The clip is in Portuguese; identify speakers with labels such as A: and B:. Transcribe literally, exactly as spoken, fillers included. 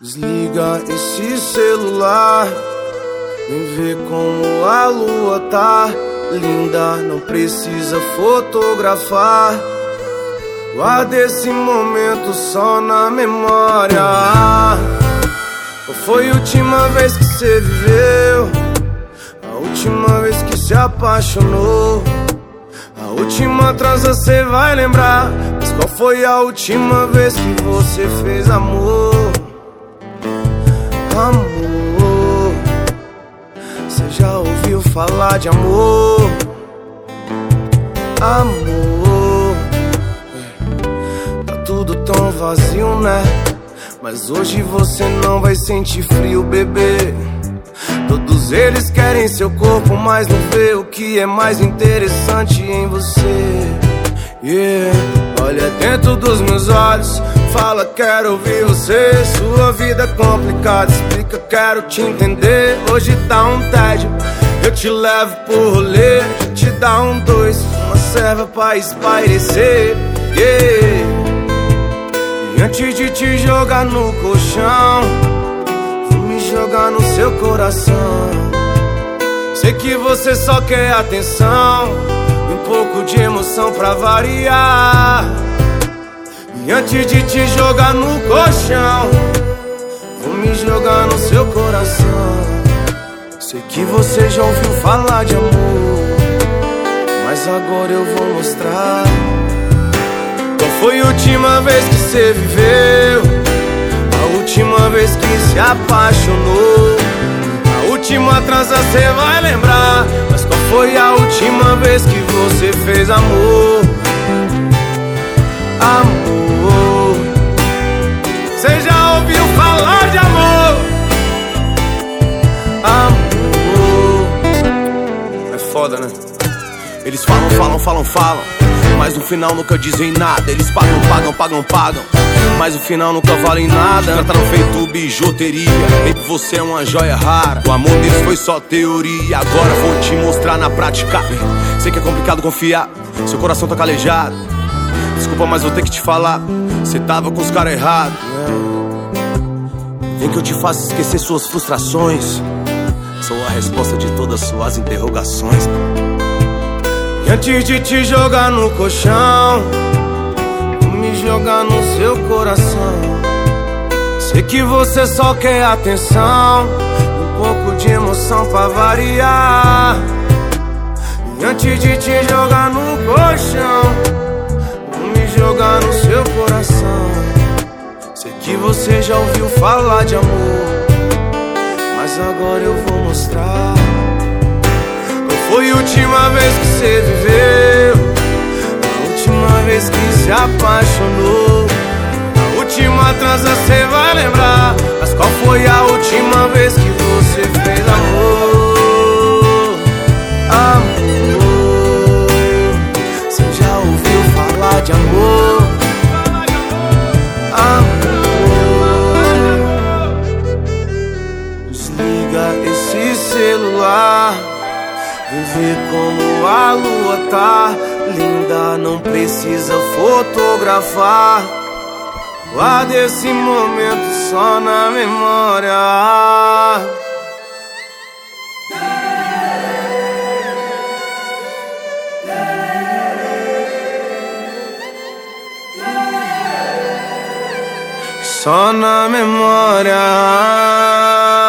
A: Desliga esse celular, vem ver como a lua tá linda, não precisa fotografar. Guarda esse momento só na memória. Qual foi a última vez que você viveu? A última vez que se apaixonou? A última transa você vai lembrar, mas qual foi a última vez que você fez amor? Amor, você já ouviu falar de amor? Amor, tá tudo tão vazio, né? Mas hoje você não vai sentir frio, bebê. Todos eles querem seu corpo, mas não vê o que é mais interessante em você. Yeah. Olha dentro dos meus olhos, fala quero ouvir você. Sua vida é complicada, explica, quero te entender. Hoje tá um tédio, eu te levo pro rolê. Te dá um dois, uma serva pra espairecer. Yeah. E antes de te jogar no colchão, vou me jogar no seu coração. Sei que você só quer atenção e um pouco de emoção pra variar. E antes de te jogar no colchão, vou me jogar no seu coração. Sei que você já ouviu falar de amor, mas agora eu vou mostrar. Qual foi a última vez que você viveu? A última vez que se apaixonou? A última transa você vai lembrar, mas qual foi a última vez que você fez amor? Amor, você já ouviu falar de amor? Amor. É foda, né? Eles falam, falam, falam, falam, mas no final nunca dizem nada. Eles pagam, pagam, pagam, pagam, mas no final nunca valem nada. Trataram feito bijuteria, baby, você é uma joia rara. O amor deles foi só teoria, agora vou te mostrar na prática. Sei que é complicado confiar, seu coração tá calejado. Desculpa, mas vou ter que te falar, você tava com os caras errados. Vem que eu te faço esquecer suas frustrações. Sou a resposta de todas suas interrogações. E antes de te jogar no colchão, vou me jogar no seu coração. Sei que você só quer atenção, um pouco de emoção pra variar. E antes de te jogar no colchão, vou me jogar no seu coração. Sei que você já ouviu falar de amor, mas agora eu vou mostrar. Foi a última vez que você viveu? A última vez que se apaixonou? A última transa você vai lembrar, mas qual foi a última vez que você fez amor? Amor, você já ouviu falar de amor? Amor, desliga esse celular, vem ver como a lua tá linda, não precisa fotografar. Guarda esse momento só na memória. Só na memória.